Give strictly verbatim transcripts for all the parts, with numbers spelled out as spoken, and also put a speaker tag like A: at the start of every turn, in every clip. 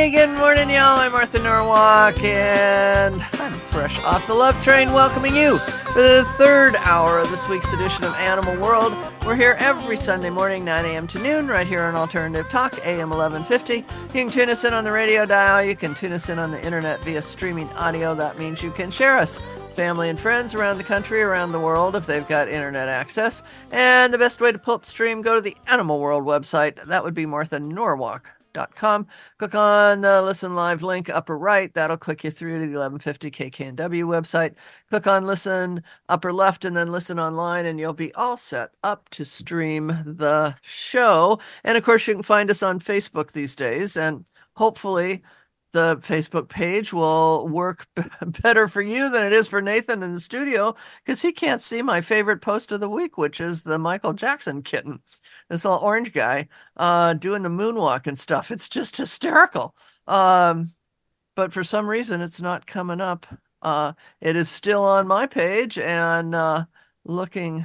A: Hey, good morning, y'all. I'm Martha Norwalk, and I'm fresh off the love train welcoming you for the third hour of this week's edition of Animal World. We're here every Sunday morning, nine a.m. to noon, right here on Alternative Talk, A M eleven fifty. You can tune us in on the radio dial. You can tune us in on the internet via streaming audio. That means you can share us, family and friends around the country, around the world, if they've got internet access. And the best way to pull up the stream, go to the Animal World website. That would be martha norwalk dot com. Click on the Listen Live link upper right. That'll click you through to the eleven fifty K K N W website. Click on Listen upper left and then Listen Online, and you'll be all set up to stream the show. And of course, you can find us on Facebook these days, and hopefully the Facebook page will work b- better for you than it is for Nathan in the studio, because he can't see my favorite post of the week, which is the Michael Jackson kitten. This little orange guy uh, doing the moonwalk and stuff. It's just hysterical. Um, but for some reason, it's not coming up. Uh, it is still on my page and uh, looking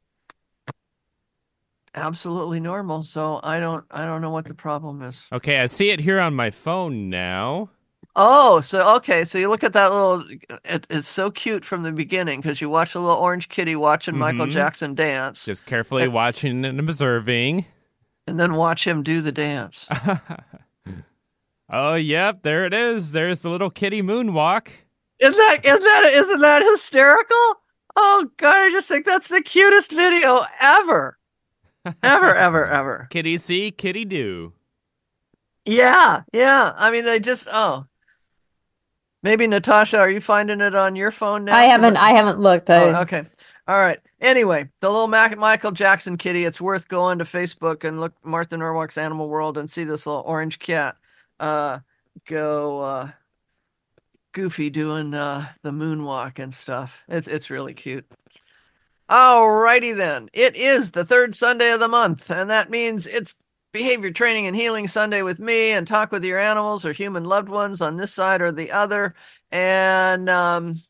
A: absolutely normal. So I don't, I don't know what the problem is.
B: Okay, I see it here on my phone now.
A: Oh, so okay, so you look at that little, it, it's so cute from the beginning because you watch the little orange kitty watching
B: Mhm.
A: Michael Jackson dance.
B: Just carefully
A: and,
B: watching and observing.
A: And then watch him do the dance.
B: Oh, yep, there it is. There's the little kitty moonwalk.
A: Isn't that, isn't that, isn't that hysterical? Oh, God, I just think that's the cutest video ever. Ever, ever, ever.
B: Kitty see, kitty do.
A: Yeah, yeah. I mean, they just, oh. Maybe, Natasha, are you finding it on your phone now?
C: I haven't. I, I haven't looked. I...
A: Oh, okay. All right. Anyway, the little Mac- Michael Jackson kitty. It's worth going to Facebook and look Martha Norwalk's Animal World and see this little orange cat uh, go uh, goofy doing uh, the moonwalk and stuff. It's it's really cute. All righty then. It is the third Sunday of the month, and that means it's Behavior Training and Healing Sunday with me, and talk with your animals or human loved ones on this side or the other, and um,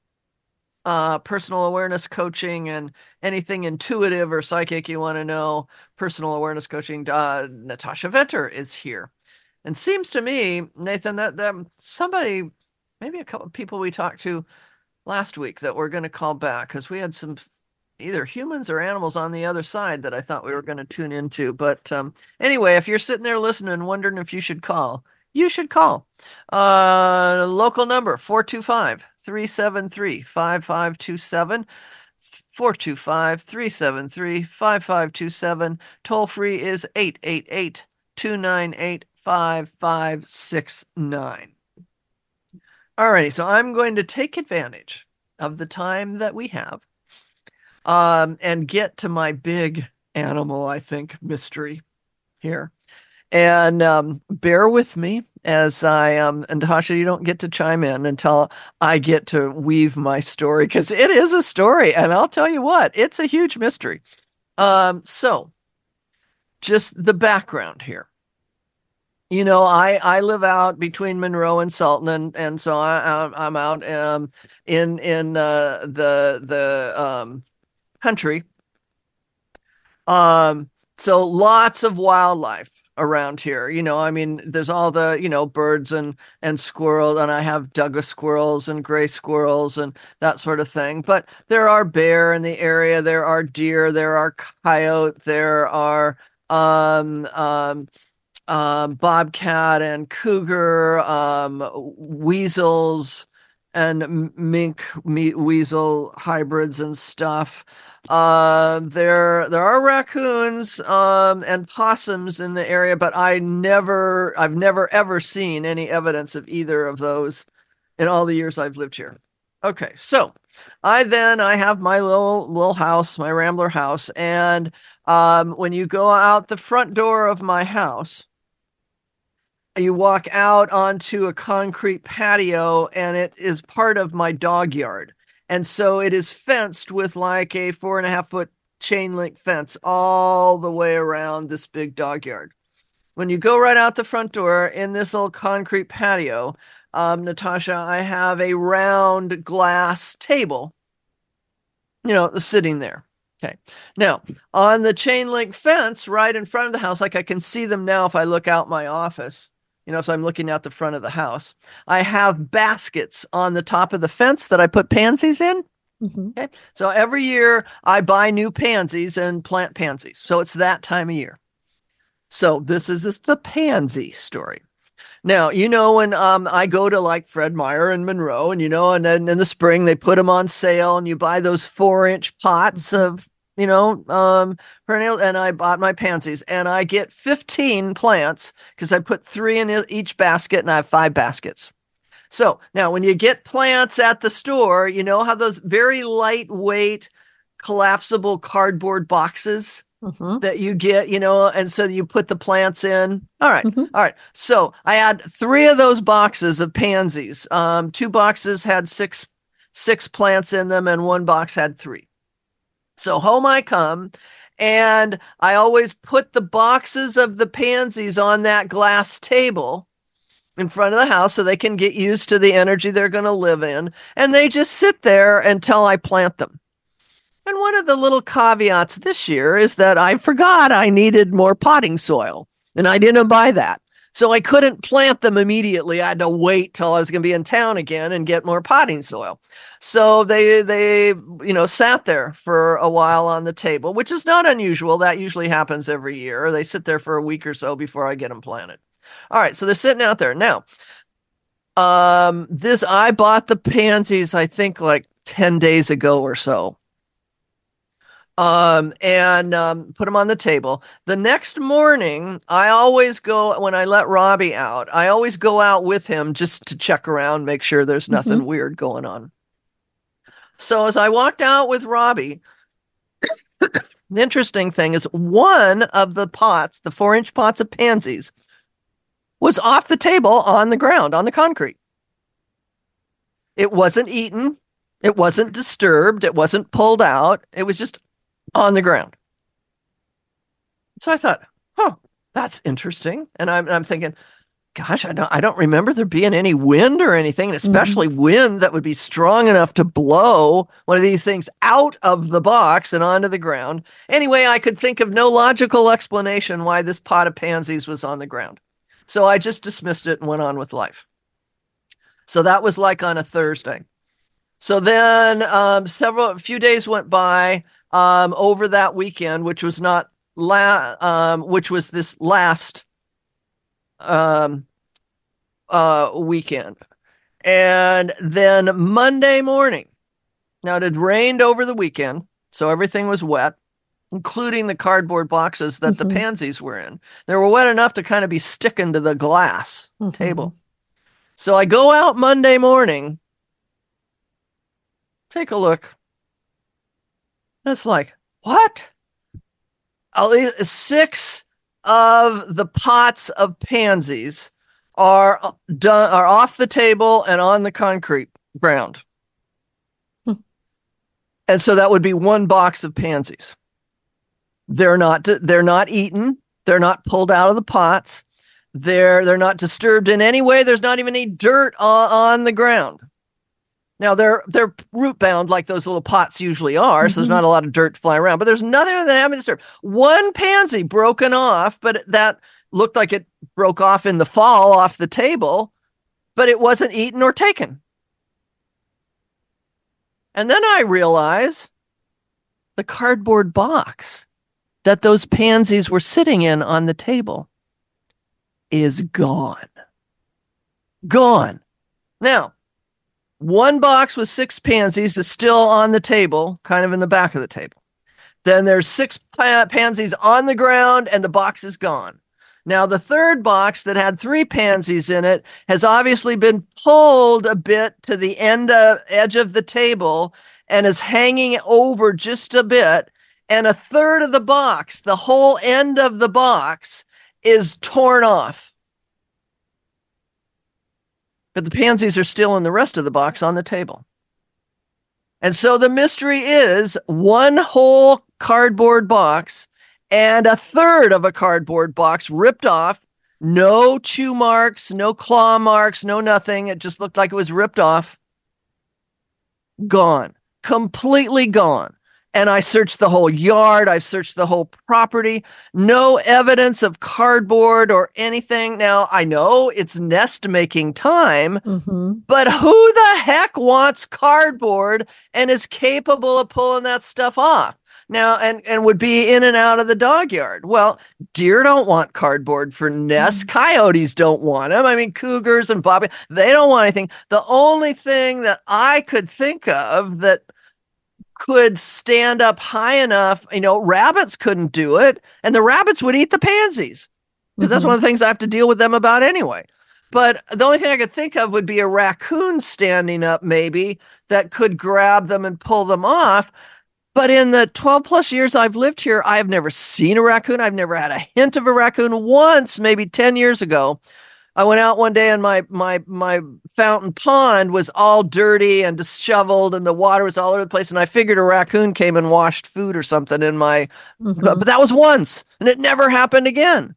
A: uh, personal awareness coaching and anything intuitive or psychic you want to know. Personal awareness coaching. Uh, Natasha Venter is here, and seems to me, Nathan, that that somebody, maybe a couple of people we talked to last week that we're going to call back because we had some either humans or animals on the other side that I thought we were going to tune into. But um, anyway, if you're sitting there listening and wondering if you should call, you should call. Uh, local number, four two five, three seven three, five five two seven, four two five, three seven three, five five two seven. Toll free is eight eight eight, two nine eight, five five six nine. Alrighty, so I'm going to take advantage of the time that we have Um, and get to my big animal, I think, mystery here. And um, bear with me as I, um, and Tasha, you don't get to chime in until I get to weave my story, because it is a story, and I'll tell you what, it's a huge mystery. Um, so, just the background here. You know, I, I live out between Monroe and Sultan, and, and so I, I'm out um, in in uh, the the um, country. Um, so lots of wildlife around here. You know, I mean, there's all the, you know, birds and and squirrels, and I have Douglas squirrels and gray squirrels and that sort of thing. But there are bear in the area, there are deer, there are coyote, there are um um um bobcat and cougar, um weasels and mink me- weasel hybrids and stuff. Uh, there there are raccoons um, and possums in the area, but I never I've never ever seen any evidence of either of those in all the years I've lived here. Okay, so I then I have my little little house, my Rambler house, and um, when you go out the front door of my house, you walk out onto a concrete patio, and it is part of my dog yard. And so it is fenced with like a four and a half foot chain link fence all the way around this big dog yard. When you go right out the front door in this little concrete patio, um, Natasha, I have a round glass table, you know, sitting there. Okay. Now, on the chain link fence right in front of the house, like I can see them now if I look out my office, You know, so I'm looking out the front of the house. I have baskets on the top of the fence that I put pansies in.
C: Mm-hmm.
A: Okay. So every year I buy new pansies and plant pansies. So it's that time of year. So this is this the pansy story. Now, you know, when um, I go to like Fred Meyer and Monroe, and, you know, and then in the spring they put them on sale and you buy those four inch pots of, you know, um, perennial. And I bought my pansies and I get fifteen plants because I put three in each basket and I have five baskets. So now when you get plants at the store, you know how those very lightweight collapsible cardboard boxes
C: Mm-hmm.
A: that you get, you know, and so you put the plants in. All right.
C: Mm-hmm.
A: All right. So I had three of those boxes of pansies. Um, two boxes had six, six plants in them and one box had three. So home I come and I always put the boxes of the pansies on that glass table in front of the house so they can get used to the energy they're going to live in. And they just sit there until I plant them. And one of the little caveats this year is that I forgot I needed more potting soil and I didn't buy that. So I couldn't plant them immediately. I had to wait till I was going to be in town again and get more potting soil. So they, they, you know, sat there for a while on the table, which is not unusual. That usually happens every year. They sit there for a week or so before I get them planted. All right. So they're sitting out there. Now, um, this, I bought the pansies, I think like ten days ago or so. Um, and um, put them on the table. The next morning, I always go, when I let Robbie out, I always go out with him just to check around, make sure there's nothing
C: Mm-hmm.
A: weird going on. So as I walked out with Robbie, the interesting thing is one of the pots, the four inch pots of pansies, was off the table on the ground, on the concrete. It wasn't eaten. It wasn't disturbed. It wasn't pulled out. It was just on the ground. So I thought, huh, that's interesting. And I'm, I'm thinking, gosh, I don't, I don't remember there being any wind or anything, and especially mm-hmm. wind that would be strong enough to blow one of these things out of the box and onto the ground. Anyway, I could think of no logical explanation why this pot of pansies was on the ground. So I just dismissed it and went on with life. So that was like on a Thursday. So then um, several, a few days went by. Um, over that weekend, which was not la- um, which was this last um, uh, weekend. And then Monday morning, now it had rained over the weekend, so everything was wet, including the cardboard boxes that mm-hmm. the pansies were in. They were wet enough to kind of be sticking to the glass mm-hmm. table. So I go out Monday morning, take a look. It's like, what? At least six of the pots of pansies are done, are off the table and on the concrete ground. Hmm. And so that would be one box of pansies. They're not, they're not eaten. They're not pulled out of the pots. They're, they're not disturbed in any way. There's not even any dirt on, on the ground. Now, they're they're root bound like those little pots usually are, mm-hmm. so there's not a lot of dirt to fly around, but there's nothing that having disturbed. One pansy broken off, but that looked like it broke off in the fall off the table, but it wasn't eaten or taken. And then I realize the cardboard box that those pansies were sitting in on the table is gone. Gone. Now, one box with six pansies is still on the table, kind of in the back of the table. Then there's six pa- pansies on the ground and the box is gone. Now, the third box that had three pansies in it has obviously been pulled a bit to the end of, edge of the table and is hanging over just a bit. And a third of the box, the whole end of the box, is torn off. But the pansies are still in the rest of the box on the table. And so the mystery is one whole cardboard box and a third of a cardboard box ripped off. No chew marks, no claw marks, no nothing. It just looked like it was ripped off. Gone. Completely gone. And I searched the whole yard. I searched the whole property. No evidence of cardboard or anything. Now, I know it's nest making time,
C: Mm-hmm.
A: but who the heck wants cardboard and is capable of pulling that stuff off? Now, and, and would be in and out of the dog yard. Well, deer don't want cardboard for nests.
C: Mm.
A: Coyotes don't want them. I mean, cougars and bobby, they don't want anything. The only thing that I could think of that could stand up high enough, you know, rabbits couldn't do it, and the rabbits would eat the pansies because that's
C: Mhm.
A: one of the things I have to deal with them about anyway. But the only thing I could think of would be a raccoon standing up, maybe, that could grab them and pull them off. But in the twelve plus years I've lived here, I've never seen a raccoon. I've never had a hint of a raccoon. Once, maybe ten years ago, I went out one day and my my my fountain pond was all dirty and disheveled and the water was all over the place. And I figured a raccoon came and washed food or something in my,
C: Mhm.
A: but, but that was once and it never happened again.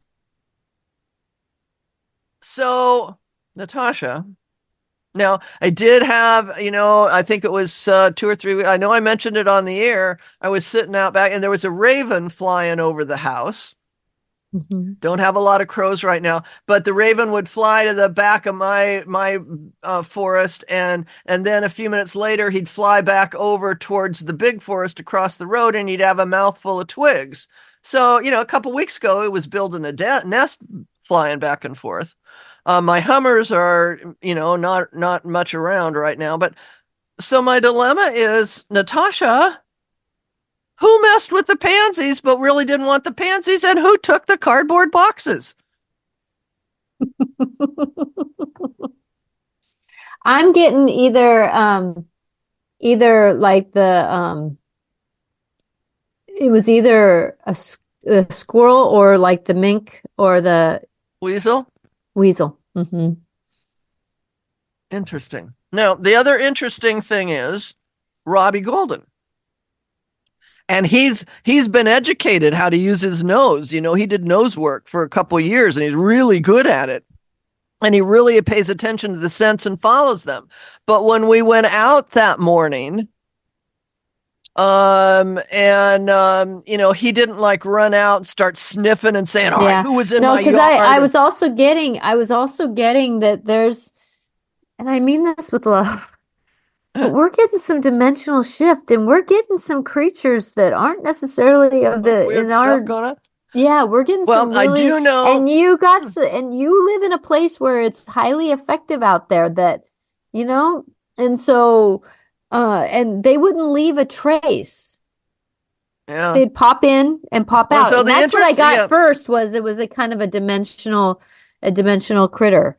A: So, Natasha, now I did have, you know, I think it was uh, two or three. I know I mentioned it on the air. I was sitting out back and there was a raven flying over the house.
C: Mhm.
A: Don't have a lot of crows right now, but the raven would fly to the back of my my uh, forest, and and then a few minutes later he'd fly back over towards the big forest across the road, and he'd have a mouthful of twigs. So you know, a couple weeks ago it was building a de- nest, flying back and forth. Uh, my hummers are you know not not much around right now, but so my dilemma is, Natasha, who messed with the pansies but really didn't want the pansies, and who took the cardboard boxes?
C: I'm getting either um either like the um it was either a, s- a squirrel or like the mink or the
A: Weasel?
C: weasel. Hmm.
A: Interesting. Now, the other interesting thing is Robbie Golden. And he's he's been educated how to use his nose. You know, he did nose work for a couple of years and he's really good at it. And he really pays attention to the scents and follows them. But when we went out that morning, um, and um, you know, he didn't like run out and start sniffing and saying, "All right,
C: Yeah.
A: who was in
C: No,
A: my
C: because
A: yard?"
C: I I was also getting I was also getting that there's, and I mean this with love, but we're getting some dimensional shift and we're getting some creatures that aren't necessarily of the
A: Weird
C: in
A: stuff
C: our
A: going on.
C: yeah, we're getting some
A: Well, I
C: really,
A: do know.
C: and you got s and you live in a place where it's highly effective out there that, you know, and so uh and they wouldn't leave a trace.
A: Yeah.
C: They'd pop in and pop
A: Well,
C: out.
A: so
C: And
A: the
C: that's what I
A: interest-
C: got
A: yeah.
C: first was it was a kind of a dimensional a dimensional critter.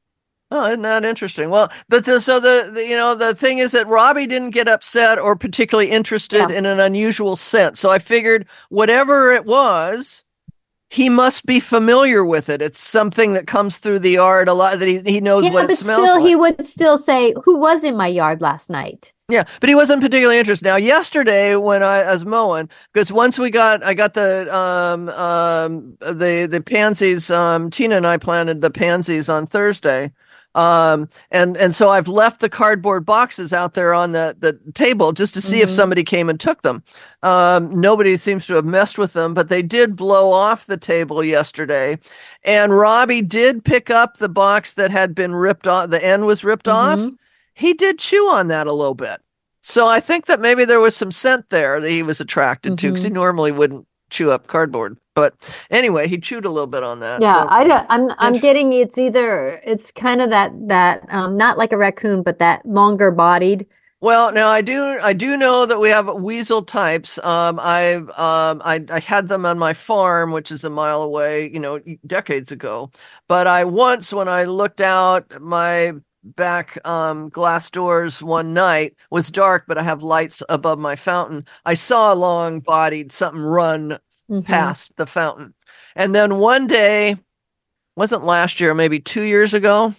A: Oh, isn't that interesting? Well, but the, so the, the you know the thing is that Robbie didn't get upset or particularly interested
C: Yeah.
A: in an unusual scent. So I figured whatever it was, he must be familiar with it. It's something that comes through the yard a lot, that he, he knows
C: Yeah,
A: what it
C: but
A: smells
C: still
A: like.
C: he would still say, "Who was in my yard last night?"
A: Yeah, but he wasn't particularly interested. Now, yesterday when I, I was mowing, because once we got, I got the um um the the pansies. Um, Tina and I planted the pansies on Thursday, um, and and so I've left the cardboard boxes out there on the the table just to see if
C: Mhm.
A: somebody came and took them. Um, nobody seems to have messed with them, but they did blow off the table yesterday, and Robbie did pick up the box that had been ripped off. The end was ripped off.
C: Mhm.
A: He did chew on that a little bit. So I think that maybe there was some scent there that he was attracted to, because he
C: Mhm.
A: normally wouldn't chew up cardboard. But anyway, he chewed a little bit on that.
C: Yeah,
A: So
C: I don't, I'm I'm
A: int-
C: getting it's either it's kind of that that um not like a raccoon, but that longer bodied.
A: well, now I do I do know that we have weasel types. Um, I've um I I had them on my farm, which is a mile away, you know, decades ago. But I once, when I looked out my back um glass doors one night, was dark, but I have lights above my fountain. I saw a long-bodied something run
C: Mhm.
A: past the fountain. And then one day, wasn't last year, maybe two years ago,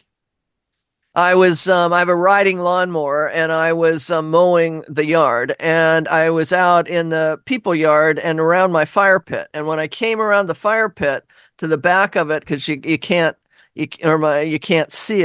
A: I was um, I have a riding lawnmower and I was um, mowing the yard, and I was out in the people yard and around my fire pit. And when I came around the fire pit to the back of it, because you you can't you or my you can't see it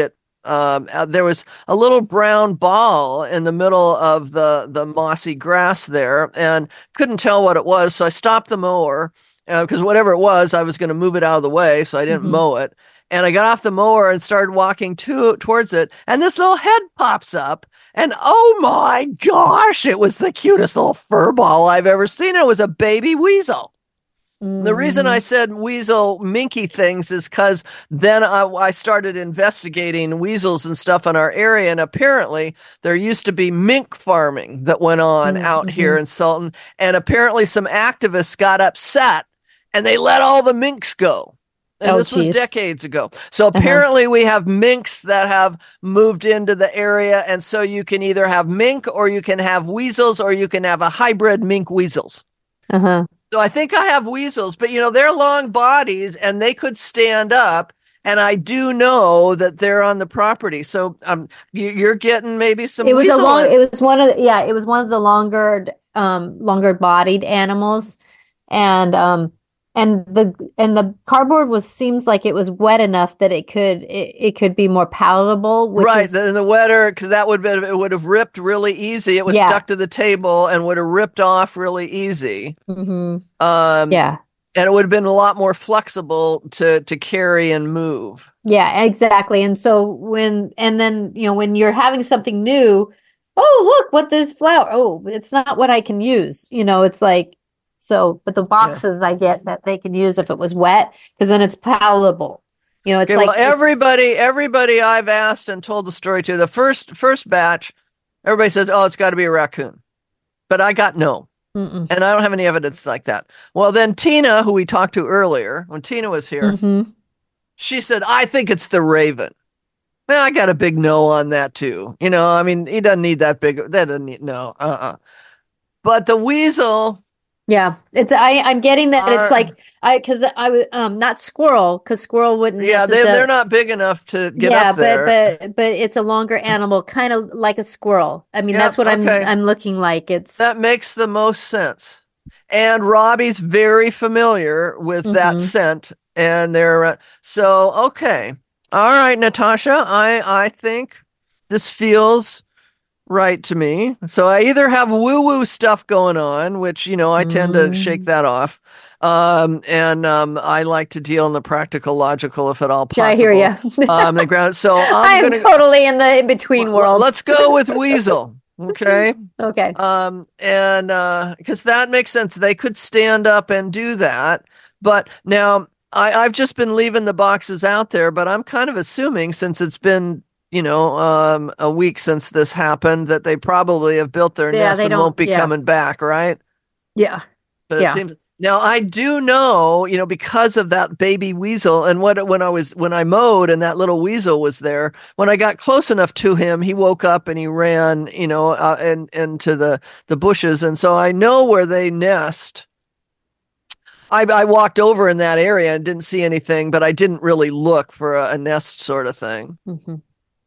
A: um, uh, there was a little brown ball in the middle of the, the mossy grass there and couldn't tell what it was. So I stopped the mower because uh, whatever it was, I was going to move it out of the way. So I didn't mm-hmm. mow it. And I got off the mower and started walking to, towards it. And this little head pops up. And oh my gosh, it was the cutest little fur ball I've ever seen. It was a baby weasel. Mm-hmm. The reason I said weasel minky things is because then I, I started investigating weasels and stuff in our area. And apparently there used to be mink farming that went on mm-hmm. out here in Sultan. And apparently some activists got upset and they let all the minks go. And oh, this geez. was decades ago. So apparently uh-huh. we have minks that have moved into the area. And so you can either have mink or you can have weasels or you can have a hybrid mink weasels.
C: Uh-huh.
A: So I think I have weasels, but you know, they're long bodies and they could stand up. And I do know that they're on the property. So um, you, you're getting maybe some.
C: It was
A: weasel
C: a long, it was one of the, yeah, it was one of the longer, um, longer bodied animals. And, um, And the and the cardboard was seems like it was wet enough that it could it, it could be more palatable. Which
A: right,
C: is,
A: the, the wetter because that would be, it would have ripped really easy. It was yeah. stuck to the table and would have ripped off really easy.
C: Mm-hmm.
A: Um,
C: yeah,
A: and it would have been a lot more flexible to to carry and move.
C: Yeah, exactly. And so when and then you know when you're having something new, oh look what this flower. Oh, it's not what I can use. You know, it's like. So, but the boxes yeah. I get that they can use if it was wet, because then it's palatable. You know, it's
A: okay,
C: like
A: well, everybody, everybody I've asked and told the story to, the first first batch, everybody says, "Oh, it's got to be a raccoon," but I got no, Mm-mm. and I don't have any evidence like that. Well, then Tina, who we talked to earlier, when Tina was here,
C: mm-hmm.
A: she said, "I think it's the raven." Well, I got a big no on that too. You know, I mean, he doesn't need that big. That doesn't need no. Uh. Uh-uh. But the weasel.
C: Yeah, it's I. I'm getting that uh, it's like I because I was um not squirrel because squirrel wouldn't.
A: Yeah, they they're not big enough to get
C: yeah,
A: up there.
C: but but but it's a longer animal, kind of like a squirrel. I mean,
A: yep,
C: that's what
A: okay.
C: I'm I'm looking like. It's
A: that makes the most sense. And Robbie's very familiar with mm-hmm. that scent, and they're so okay. All right, Natasha, I I think this feels right to me. So I either have woo-woo stuff going on, which, you know, I tend mm. to shake that off. Um, and um, I like to deal in the practical, logical, if at all possible.
C: I hear you.
A: um, the ground. So I'm
C: I am
A: gonna,
C: totally in the in-between
A: well,
C: world.
A: Let's go with weasel. Okay.
C: Okay.
A: Um, and uh, because that makes sense. They could stand up and do that. But now I, I've just been leaving the boxes out there, but I'm kind of assuming since it's been you know, um, a week since this happened, that they probably have built their
C: yeah,
A: nest and won't be
C: yeah.
A: coming back, right?
C: Yeah.
A: But it
C: yeah.
A: seems now I do know, you know, because of that baby weasel and what when I was when I mowed and that little weasel was there, when I got close enough to him, he woke up and he ran, you know, uh, and into the the bushes, and so I know where they nest. I, I walked over in that area and didn't see anything, but I didn't really look for a, a nest sort of thing.
C: Mm-hmm.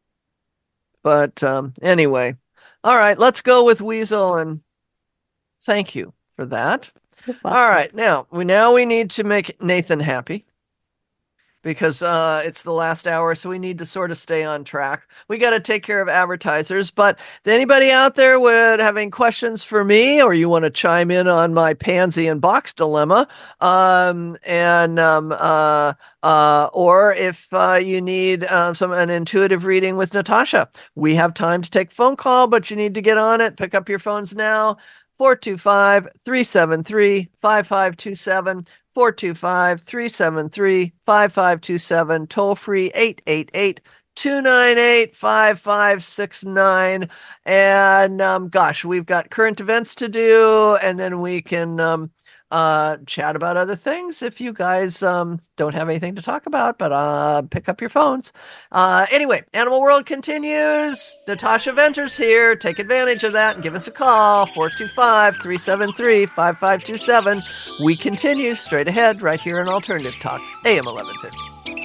A: But um, anyway, all right, let's go with weasel, and thank you for that. All right, now we now we need to make Nathan happy because uh, it's the last hour, so we need to sort of stay on track. We got to take care of advertisers, but if anybody out there would have any questions for me, or you want to chime in on my pansy and box dilemma, um, and um, uh, uh, or if uh, you need um, some an intuitive reading with Natasha, we have time to take a phone call, but you need to get on it. Pick up your phones now. four two five, three seven three, five five two seven. four two five, three seven three, five five two seven, toll free eight eight eight, two nine eight, five five six nine. And um, gosh, we've got current events to do, and then we can um, uh, chat about other things if you guys um, don't have anything to talk about, but uh, pick up your phones. Uh, anyway, Animal World continues. Natasha Venter's here. Take advantage of that and give us a call, four two five, three seven three, five five two seven. We continue straight ahead right here on Alternative Talk, A M eleven fifty.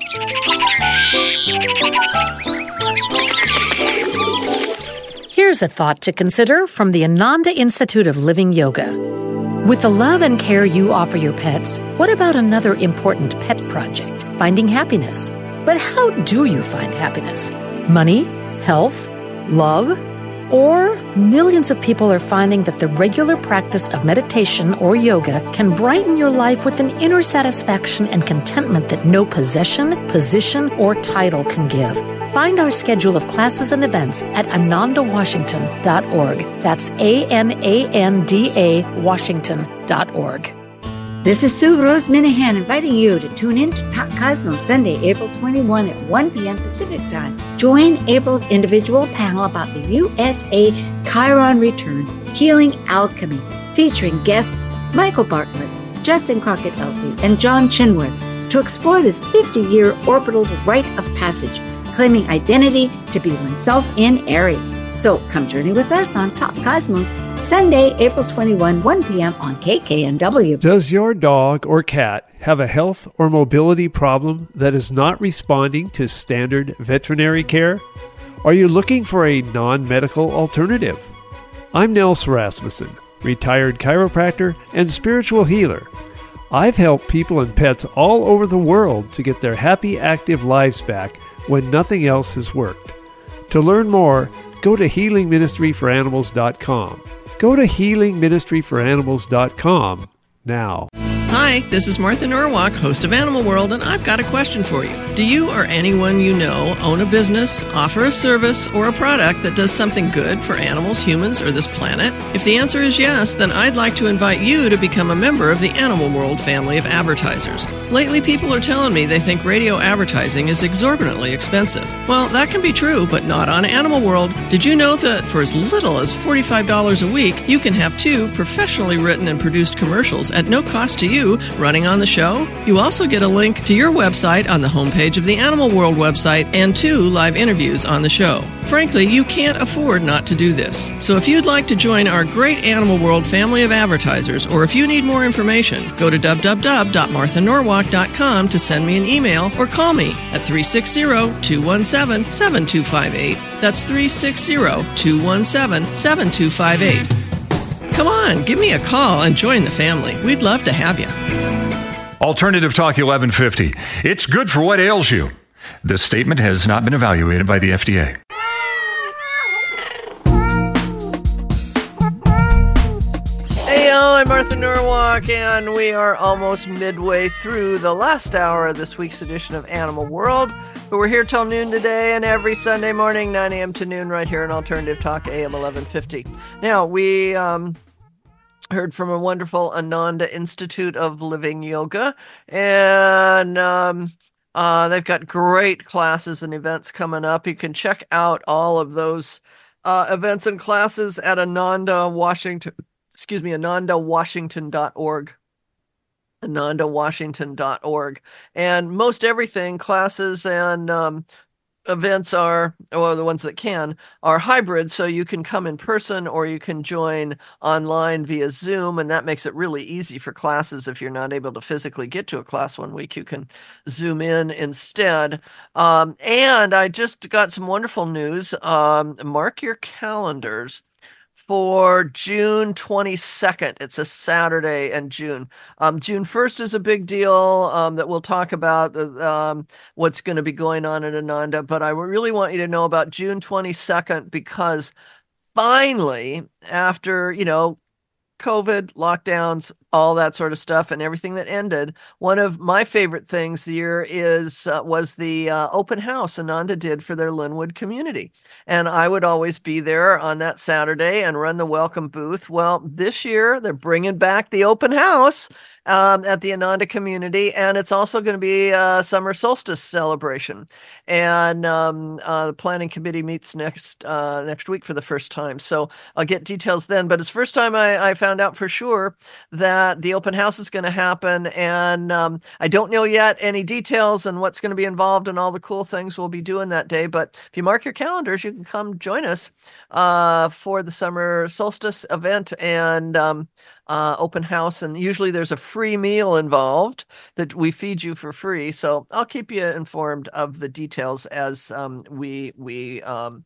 D: Here's a thought to consider from the Ananda Institute of Living Yoga. With the love and care you offer your pets, what about another important pet project, finding happiness? But how do you find happiness? Money? Health? Love? Or millions of people are finding that the regular practice of meditation or yoga can brighten your life with an inner satisfaction and contentment that no possession, position, or title can give. Find our schedule of classes and events at ananda washington dot org. That's A N A N D A Washington dot org.
E: This is Sue Rose Minahan inviting you to tune in to Talk Cosmos Sunday, April twenty-first at one p.m. Pacific Time. Join April's individual panel about the U S A Chiron Return Healing Alchemy, featuring guests Michael Bartlett, Justin Crockett-Elsie, and John Chinwood to explore this fifty-year orbital rite of passage, claiming identity to be oneself in Aries. So come journey with us on Talk Cosmos Sunday, April twenty-first, one p.m. on K K N W.
F: Does your dog or cat have a health or mobility problem that is not responding to standard veterinary care? Are you looking for a non-medical alternative? I'm Nels Rasmussen, retired chiropractor and spiritual healer. I've helped people and pets all over the world to get their happy, active lives back when nothing else has worked. To learn more, go to healing ministry for animals dot com. Go to healing ministry for animals dot com now.
A: Hi, this is Martha Norwalk, host of Animal World, and I've got a question for you. Do you or anyone you know own a business, offer a service, or a product that does something good for animals, humans, or this planet? If the answer is yes, then I'd like to invite you to become a member of the Animal World family of advertisers. Lately, people are telling me they think radio advertising is exorbitantly expensive. Well, that can be true, but not on Animal World. Did you know that for as little as forty-five dollars a week, you can have two professionally written and produced commercials at no cost to you running on the show? You also get a link to your website on the homepage of the Animal World website and two live interviews on the show. Frankly, you can't afford not to do this. So if you'd like to join our great Animal World family of advertisers, or if you need more information, go to w w w dot martha norwalk dot com to send me an email or call me at three six zero, two one seven, seven two five eight. That's three six zero, two one seven, seven two five eight. Come on, give me a call and join the family. We'd love to have you.
G: Alternative Talk eleven fifty. It's good for what ails you. This statement has not been evaluated by the F D A.
A: Hey, yo, I'm Martha Norwalk, and we are almost midway through the last hour of this week's edition of Animal World. But we're here till noon today, and every Sunday morning, nine a.m. to noon, right here on Alternative Talk A M eleven fifty. Now, we um, heard from a wonderful Ananda Institute of Living Yoga, and um, uh, they've got great classes and events coming up. You can check out all of those uh, events and classes at Ananda Washington, excuse me, ananda washington dot org. ananda washington dot org. And most everything, classes and um, events are, or the ones that can, are hybrid. So you can come in person or you can join online via Zoom. And that makes it really easy for classes. If you're not able to physically get to a class one week, you can Zoom in instead. Um, and I just got some wonderful news. Um, mark your calendars for June twenty-second. It's a Saturday in June. Um, June first is a big deal um, that we'll talk about um, what's going to be going on at Ananda, but I really want you to know about June twenty-second because finally, after, you know, COVID, lockdowns, all that sort of stuff, and everything that ended, one of my favorite things the year is uh, was the uh, open house Ananda did for their Linwood community. And I would always be there on that Saturday and run the welcome booth. Well, this year they're bringing back the open house um, at the Ananda community, and it's also going to be a summer solstice celebration. And um, uh, the planning committee meets next uh, next week for the first time, so I'll get details then. But it's the first time I, I found out for sure that the open house is going to happen, and um, I don't know yet any details and what's going to be involved and all the cool things we'll be doing that day. But if you mark your calendars, you can come join us uh, for the summer solstice event and um, uh, open house. And usually there's a free meal involved that we feed you for free. So I'll keep you informed of the details as um, we we um,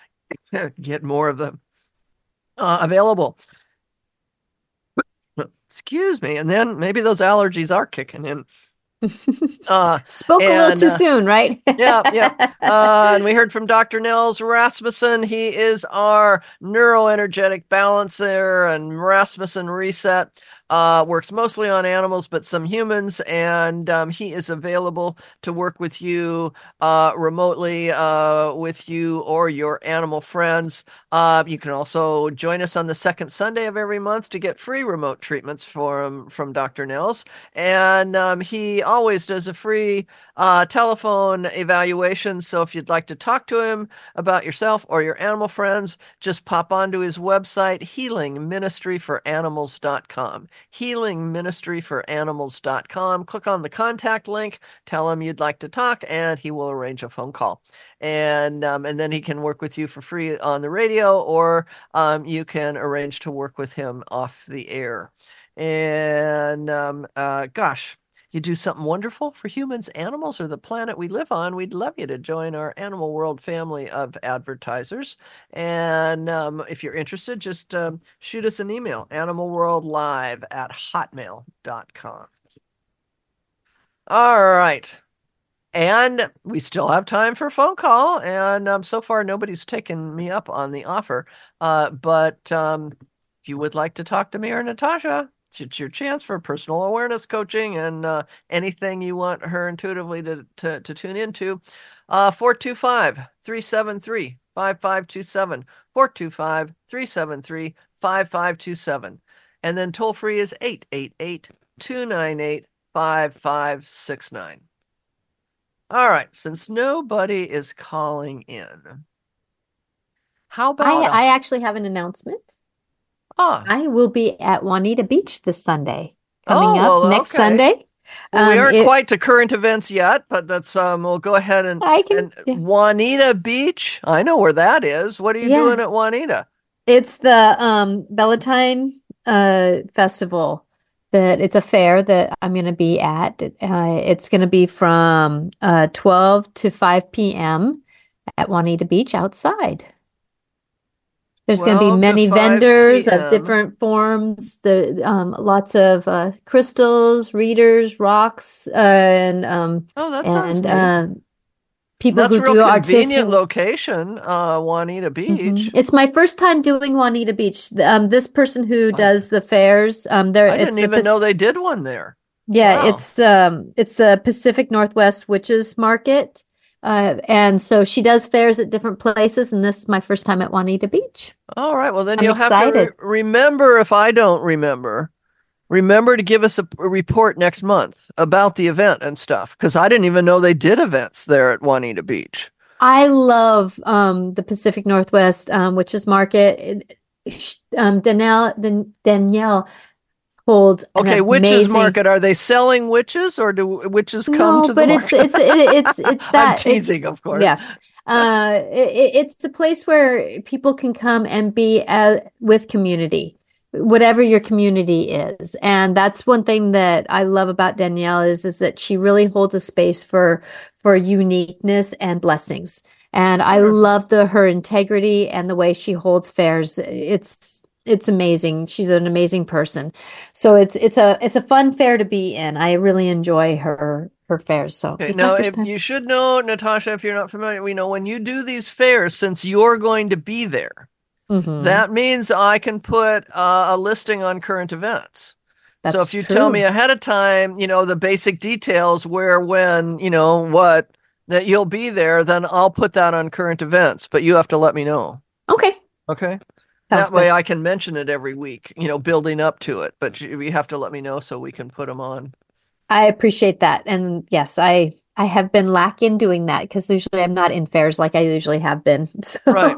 A: get more of them uh, available. Excuse me. And then maybe those allergies are kicking in. Uh,
C: Spoke a little
A: and,
C: too
A: uh,
C: soon, right?
A: yeah, yeah. Uh, and we heard from Doctor Nels Rasmussen. He is our neuroenergetic balancer and Rasmussen reset. Uh, works mostly on animals, but some humans, and um, he is available to work with you uh, remotely uh, with you or your animal friends. Uh, you can also join us on the second Sunday of every month to get free remote treatments from from Doctor Nels, and um, he always does a free uh, telephone evaluation. So if you'd like to talk to him about yourself or your animal friends, just pop onto his website, healing ministry for animals dot com. healing ministry for animals dot com. Click on the contact link, tell him you'd like to talk, and he will arrange a phone call. And um, and then he can work with you for free on the radio, or um, you can arrange to work with him off the air. And um, uh, gosh, you do something wonderful for humans, animals, or the planet we live on. We'd love you to join our Animal World family of advertisers. And um, if you're interested, just um, shoot us an email, animalworldlive at hotmail dot com. All right. And we still have time for a phone call. And um, so far, nobody's taken me up on the offer. Uh, but um, if you would like to talk to me or Natasha, it's your chance for personal awareness coaching and uh, anything you want her intuitively to, to, to tune into. Uh, four two five, three seven three, five five two seven, four two five, three seven three, five five two seven. And then toll free is eight eight eight, two nine eight, five five six nine. All right, since nobody is calling in, how about
C: I,
A: a-
C: I actually have an announcement.
A: ah,
C: I will be at Juanita Beach this Sunday, coming
A: Oh,
C: up
A: well,
C: next
A: okay.
C: Sunday.
A: well, we
C: Um,
A: aren't
C: it-
A: quite to current events yet, but that's um we'll go ahead and,
C: I can-
A: and
C: yeah.
A: Juanita Beach. I know where that is. What are you
C: Yeah.
A: doing at Juanita?
C: It's the um Bellatine uh festival that it's a fair that I'm going to be at. Uh, it's going to be from uh twelve to five p m at Juanita Beach outside. There's going to be
A: twelve to
C: many
A: five
C: vendors
A: p m.
C: of different forms, the um lots of uh crystals, readers, rocks, uh, and um
A: Oh, that sounds
C: and
A: neat.
C: uh, people
A: That's
C: who
A: a real
C: do
A: convenient
C: artistic.
A: location, uh, Juanita Beach.
C: Mhm. It's my first time doing Juanita Beach. Um, this person who does the fairs, um, there
A: I
C: it's
A: didn't
C: the
A: even know
C: Pac-
A: they did one there.
C: yeah,
A: Wow.
C: it's um, it's the Pacific Northwest Witches Market, uh, and so she does fairs at different places, and this is my first time at Juanita Beach.
A: All right. Well, then
C: I'm
A: you'll have to re-
C: excited.
A: remember, if I don't remember, remember to give us a, a report next month about the event and stuff, because I didn't even know they did events there at Juanita Beach.
C: I love um the Pacific Northwest um, Witches Market. It- sh- Um, Danielle Dan- Danielle holds an
A: Okay, witches
C: amazing.
A: market. Are they selling witches, or do witches come
C: No,
A: to the
C: but it's
A: market?
C: it's it, it's it's
A: I'm
C: that
A: teasing,
C: it's
A: of course.
C: yeah. Uh, it, it- it's a place where people can come and be uh, with community, whatever your community is. And that's one thing that I love about Danielle is is that she really holds a space for for uniqueness and blessings. And I
A: Sure.
C: love the her integrity and the way she holds fairs. It's it's amazing. She's an amazing person. So it's it's a it's a fun fair to be in. I really enjoy her her fairs. So
A: Okay,
C: it's my
A: now,
C: first
A: if
C: time.
A: you should know, Natasha, if you're not familiar, we know when you do these fairs, since you're going to be there,
C: Mhm.
A: that means I can put uh, a listing on current events. So
C: That's
A: if you tell me
C: true.
A: ahead of time, you know, the basic details, where, when, you know, what, that you'll be there, then I'll put that on current events, but you have to let me know.
C: Okay.
A: Okay.
C: Sounds
A: That way
C: good.
A: I can mention it every week, you know, building up to it, but you, you have to let me know so we can put them on.
C: I appreciate that. And yes, I I have been lacking doing that because usually I'm not in fairs like I usually have been. So.
A: Right,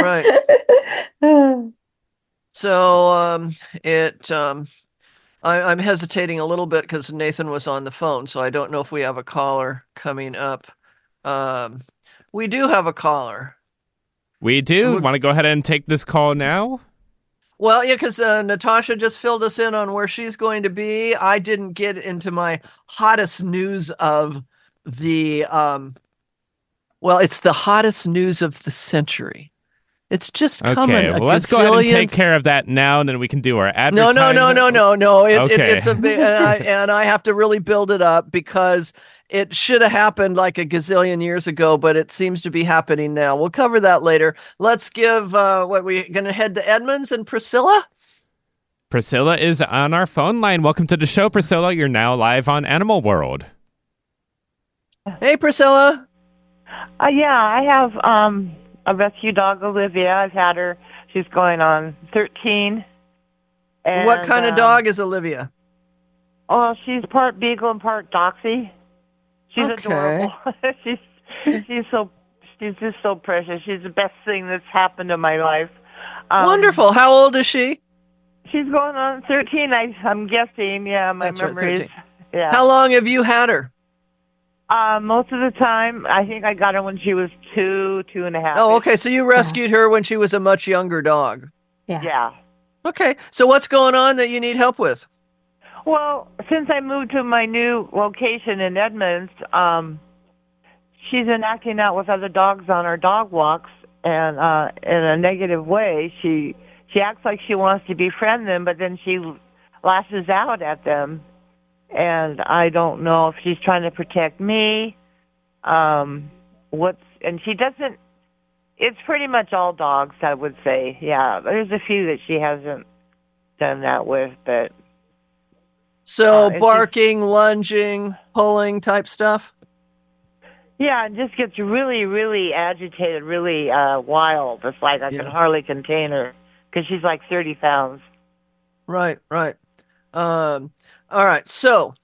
A: right. So um, it, um, I, I'm hesitating a little bit because Nathan was on the phone, so I don't know if we have a caller coming up. Um, we do have a caller.
B: We do.
A: Would-
B: Want to go ahead and take this call now?
A: Well, yeah, because uh, Natasha just filled us in on where she's going to be. I didn't get into my hottest news of the, um, well, it's the hottest news of the century. It's just coming.
B: Okay,
A: a
B: well, let's go ahead and
A: gazillion-
B: take care of that now, and then we can do our
A: No,
B: advertisement.
A: no, no, no, no, no. It, it,
B: Okay.
A: it's a big, and I, and I have to really build it up because it should have happened like a gazillion years ago, but it seems to be happening now. We'll cover that later. Let's give, uh, what, we going to head to Edmonds and Priscilla?
B: Priscilla is on our phone line. Welcome to the show, Priscilla. You're now live on Animal World.
A: Hey, Priscilla.
H: Uh, yeah, I have um, a rescue dog, Olivia. I've had her. She's going on thirteen. And,
A: What kind of
H: um,
A: dog is Olivia?
H: Oh, she's part beagle and part doxy. She's
A: Okay.
H: adorable. she's she's so she's just so precious. She's the best thing that's happened in my life. Um,
A: Wonderful. How old is she?
H: She's going on thirteen. I, I'm guessing. Yeah, my
A: That's right,
H: memories.
A: thirteen.
H: Yeah.
A: How long have you had her?
H: Uh, most of the time, I think I got her when she was two, two and a half.
A: Oh, okay. So you rescued her when she was a much younger dog.
C: Yeah.
H: Yeah.
A: Okay. So what's going on that you need help with?
H: Well, since I moved to my new location in Edmonds, um, she's been acting out with other dogs on our dog walks, and uh, in a negative way. She she acts like she wants to befriend them, but then she lashes out at them, and I don't know if she's trying to protect me. Um, what's and she doesn't. It's pretty much all dogs, I would say. Yeah, there's a few that she hasn't done that with, but.
A: So
H: Uh, it's
A: barking, lunging, pulling type stuff?
H: Yeah, it just gets really, really agitated, really uh, wild. It's like I
A: Yeah.
H: can hardly contain her because she's like thirty pounds.
A: Right, right. Um, all right. So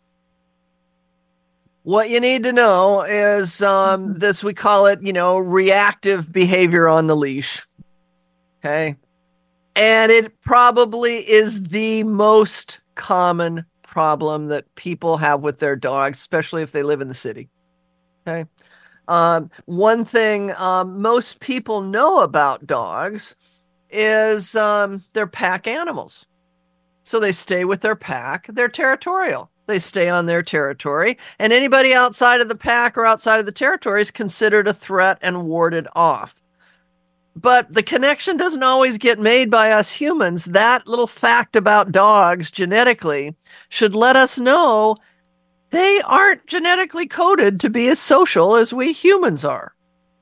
A: what you need to know is um, this, we call it, you know, reactive behavior on the leash. Okay. And it probably is the most common problem that people have with their dogs, especially if they live in the city. Okay. Um, one thing um, most people know about dogs is um, they're pack animals. So they stay with their pack. They're territorial. They stay on their territory. And anybody outside of the pack or outside of the territory is considered a threat and warded off. But the connection doesn't always get made by us humans. That little fact about dogs genetically should let us know they aren't genetically coded to be as social as we humans are.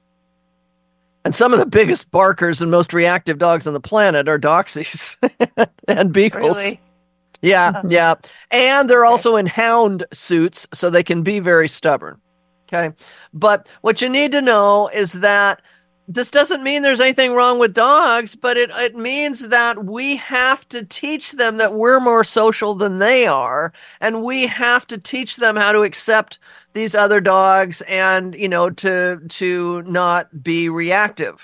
A: And some of the biggest barkers and most reactive dogs on the planet are doxies and beagles.
H: Really?
A: Yeah, yeah. And they're also in hound suits, so they can be very stubborn. Okay. But what you need to know is that this doesn't mean there's anything wrong with dogs, but it, it means that we have to teach them that we're more social than they are. And we have to teach them how to accept these other dogs and, you know, to, to not be reactive.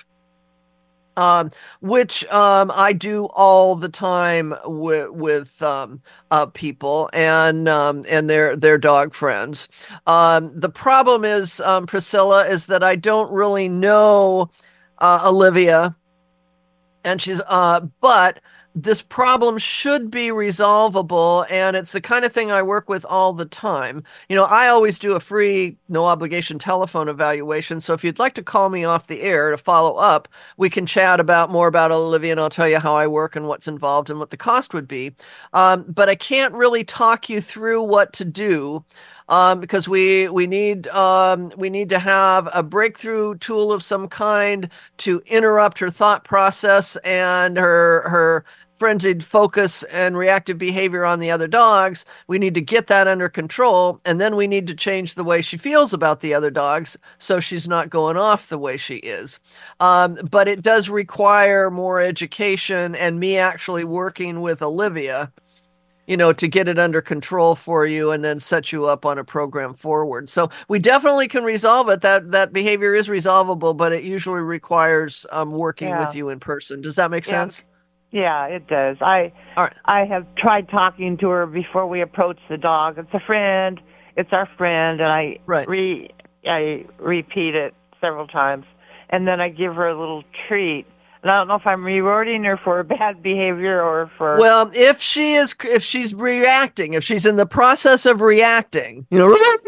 A: Um, which, um, I do all the time with, with, um, uh, people and, um, and their, their dog friends. Um, the problem is, um, Priscilla, is that I don't really know, uh, Olivia, and she's, uh, but this problem should be resolvable, and it's the kind of thing I work with all the time. You know, I always do a free, no obligation telephone evaluation. So if you'd like to call me off the air to follow up, we can chat about more about Olivia, and I'll tell you how I work and what's involved and what the cost would be. Um, but I can't really talk you through what to do. Um, because we we need um, we need to have a breakthrough tool of some kind to interrupt her thought process and her her frenzied focus and reactive behavior on the other dogs. We need to get that under control, and then we need to change the way she feels about the other dogs so she's not going off the way she is. Um, but it does require more education and me actually working with Olivia, you know, to get it under control for you and then set you up on a program forward. So we definitely can resolve it. That that behavior is resolvable, but it usually requires um, working
H: Yeah.
A: with you in person. Does that make
H: Yeah.
A: sense?
H: Yeah, it does. I
A: All right.
H: I have tried talking to her before we approach the dog. It's a friend. It's our friend, and I
A: Right.
H: re I repeat it several times, and then I give her a little treat. And I don't know if I'm rewarding her for bad behavior or for
A: Well, if she is, if she's reacting, if she's in the process of reacting, you know,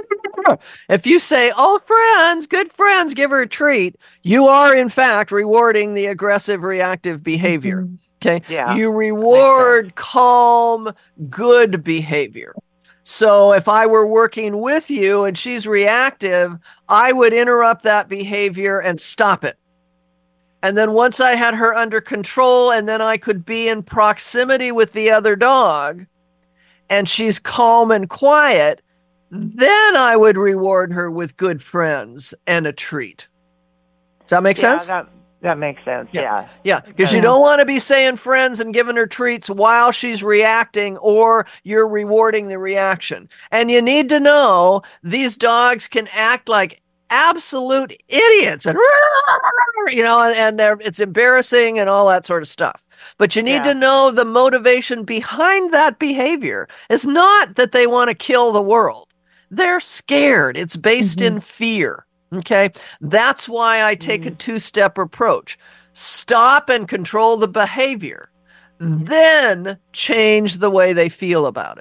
A: If you say, oh, friends, good friends, give her a treat, you are, in fact, rewarding the aggressive, reactive behavior.
C: Mhm.
A: Okay.
H: Yeah,
A: You reward calm, good behavior. So if I were working with you and she's reactive, I would interrupt that behavior and stop it. And then once I had her under control, and then I could be in proximity with the other dog, and she's calm and quiet, then I would reward her with good friends and a treat. Does that make
H: yeah,
A: sense?
H: that that makes sense. Yeah,
A: Yeah, because you
C: Yeah.
A: don't want to be saying friends and giving her treats while she's reacting, or you're rewarding the reaction. And you need to know these dogs can act like absolute idiots, and you know, and, and they're, it's embarrassing and all that sort of stuff. But you need
H: Yeah.
A: to know the motivation behind that behavior is not that they want to kill the world. They're scared. It's based in fear. Okay. That's why I take a two-step approach. Stop and control the behavior, then change the way they feel about it.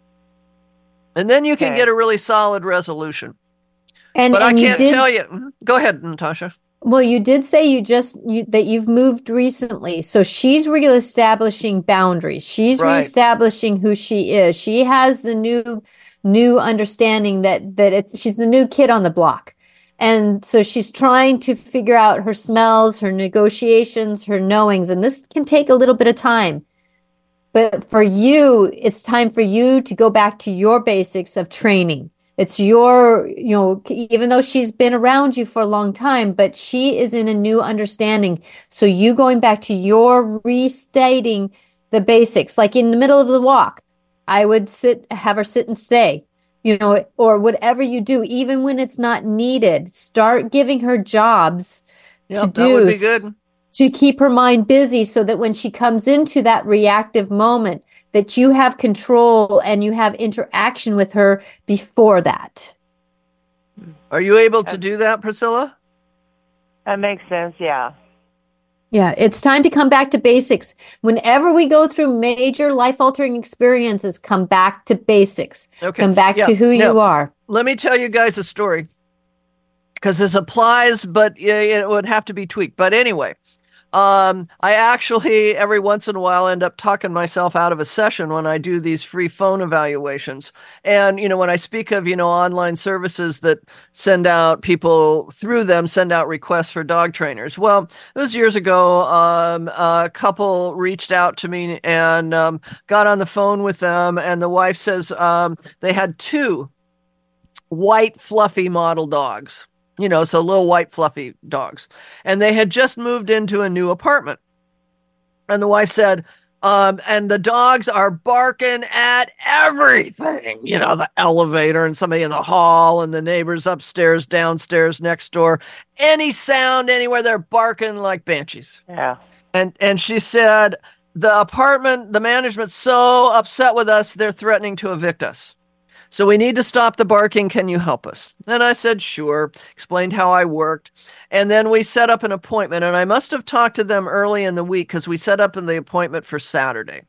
A: And then you can
H: Okay.
A: get a really solid resolution.
C: And
A: But I
C: and you
A: can't
C: did
A: tell you. Mhm. Go ahead, Natasha.
C: well, you did say you just you that you've moved recently. So she's reestablishing boundaries. She's
A: Right.
C: reestablishing who she is. She has the new new understanding that that it's she's the new kid on the block. And so she's trying to figure out her smells, her negotiations, her knowings, and this can take a little bit of time. But for you, it's time for you to go back to your basics of training. It's your, you know, even though she's been around you for a long time, but she is in a new understanding. So you going back to your restating the basics, like in the middle of the walk, I would sit, have her sit and stay, you know, or whatever you do, even when it's not needed, start giving her jobs
A: Yep,
C: to
A: that would
C: do
A: be good.
C: to keep her mind busy so that when she comes into that reactive moment, that you have control and you have interaction with her before that.
A: Are you able to do that, Priscilla?
H: that makes sense. Yeah,
C: Yeah, it's time to come back to basics. Whenever we go through major life-altering experiences, come back to basics.
A: Okay.
C: Come back
A: Yeah.
C: to who
A: Now,
C: you are.
A: Let me tell you guys a story, because this applies, but yeah, it would have to be tweaked. But anyway, um, I actually every once in a while end up talking myself out of a session when I do these free phone evaluations. And, you know, when I speak of, you know, online services that send out people through them, send out requests for dog trainers. Well, it was years ago, um, a couple reached out to me and um, got on the phone with them. And the wife says um, they had two white, fluffy model dogs. You know, so little white fluffy dogs. And they had just moved into a new apartment. And the wife said, um, and the dogs are barking at everything, you know, the elevator and somebody in the hall and the neighbors upstairs, downstairs, next door, any sound anywhere, they're barking like banshees.
H: yeah.
A: And and she said, the apartment, the management's so upset with us, they're threatening to evict us. So we need to stop the barking. Can you help us? And I said, sure. Explained how I worked. And then we set up an appointment. And I must have talked to them early in the week because we set up the appointment for Saturday.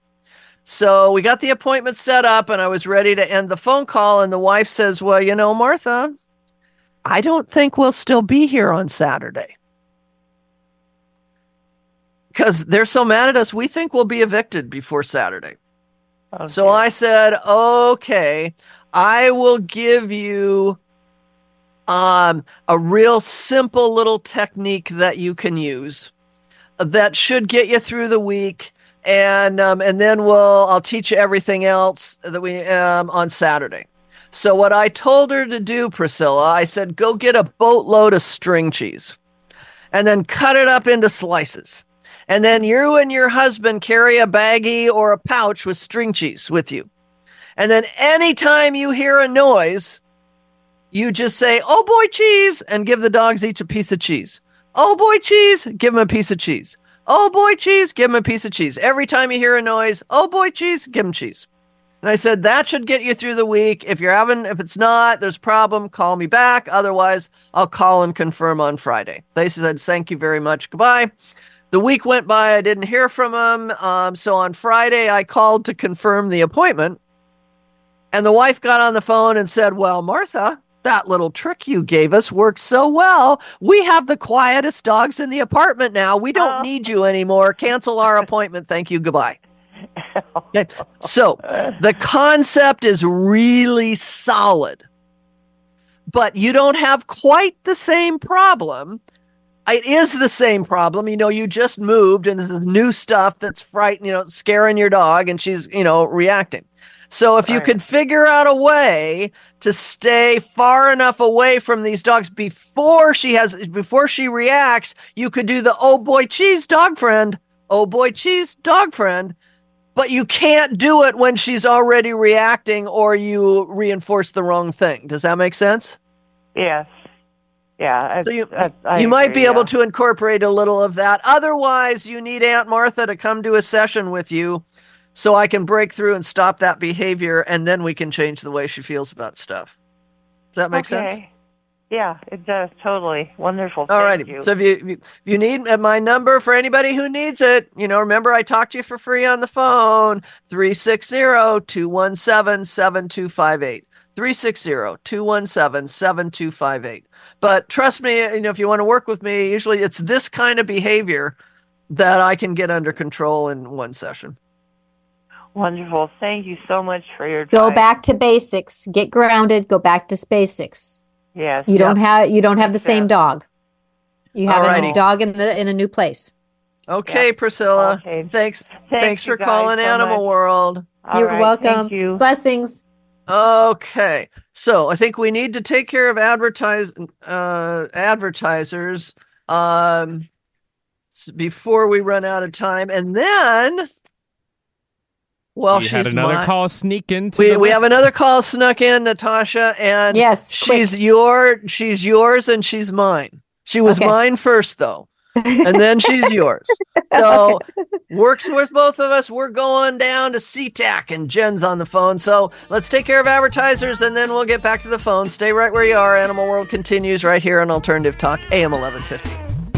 A: So we got the appointment set up and I was ready to end the phone call. And the wife says, well, you know, Martha, I don't think we'll still be here on Saturday. Because they're so mad at us, we think we'll be evicted before Saturday.
H: Oh,
A: So
H: dear.
A: I said, okay, I will give you um, a real simple little technique that you can use that should get you through the week. And um, and then we'll I'll teach you everything else that we um, on Saturday. So what I told her to do, Priscilla, I said, go get a boatload of string cheese and then cut it up into slices. And then you and your husband carry a baggie or a pouch with string cheese with you. And then anytime you hear a noise, you just say, oh boy, cheese, and give the dogs each a piece of cheese. Oh boy, cheese, give them a piece of cheese. Oh boy, cheese, give them a piece of cheese. Every time you hear a noise, oh boy, cheese, give them cheese. And I said, that should get you through the week. If you're having, if it's not, there's a problem, call me back. Otherwise, I'll call and confirm on Friday. They said, thank you very much. Goodbye. The week went by. I didn't hear from them. Um, so on Friday, I called to confirm the appointment. And the wife got on the phone and said, well, Martha, that little trick you gave us worked so well. We have the quietest dogs in the apartment now. We don't
H: Oh.
A: need you anymore. Cancel our appointment. Thank you. Goodbye. Okay. So the concept is really solid, but you don't have quite the same problem. It is the same problem. You know, you just moved and this is new stuff that's frightening, you know, scaring your dog and she's, you know, reacting. So if you
H: Right.
A: could figure out a way to stay far enough away from these dogs before she has, before she reacts, you could do the, oh boy, cheese, dog friend. Oh boy, cheese, dog friend. But you can't do it when she's already reacting or you reinforce the wrong thing. Does that make sense?
H: Yes. Yeah.
A: So you,
H: I, I
A: you might
H: agree,
A: be able
H: yeah.
A: to incorporate a little of that. Otherwise, you need Aunt Martha to come to a session with you so I can break through and stop that behavior, and then we can change the way she feels about stuff. Does that make sense?
H: Okay. Yeah, it does. Totally. Wonderful.
A: All
H: Thank
A: righty.
H: you.
A: So if you, if you need my number for anybody who needs it, you know, remember I talked to you for free on the phone, three six zero, two one seven, seven two five eight. three six zero, two one seven, seven two five eight. But trust me, you know, if you want to work with me, usually it's this kind of behavior that I can get under control in one session.
H: Wonderful. Thank you so much for your
C: Go
H: time.
C: back to basics. Get grounded. Go back to basics.
H: Yes.
C: You don't have you don't have the same
H: Yeah.
C: dog. You have
A: Alrighty.
C: a dog in the in a new place.
A: Okay,
H: Yeah.
A: Priscilla.
H: Okay.
A: Thanks.
H: Thank
A: Thanks
H: you
A: for
H: guys
A: calling
H: so
A: Animal
H: much.
A: World.
H: All
C: You're
H: right,
C: welcome.
H: Thank you.
C: Blessings.
A: Okay, so I think we need to take care of advertise uh, advertisers um, s- before we run out of time, and then, well,
B: we
A: she's
B: had another
A: my-
B: call sneak into
A: We
B: the
A: we have
B: list.
A: another call snuck in, Natasha, and
C: Yes,
A: she's
C: quick.
A: your she's yours and she's mine. She was
C: Okay.
A: mine first though, and then she's yours. So works with both of us. We're going down to SeaTac and Jen's on the phone. So let's take care of advertisers and then we'll get back to the phone. Stay right where you are. Animal World continues right here on Alternative Talk, A M eleven fifty.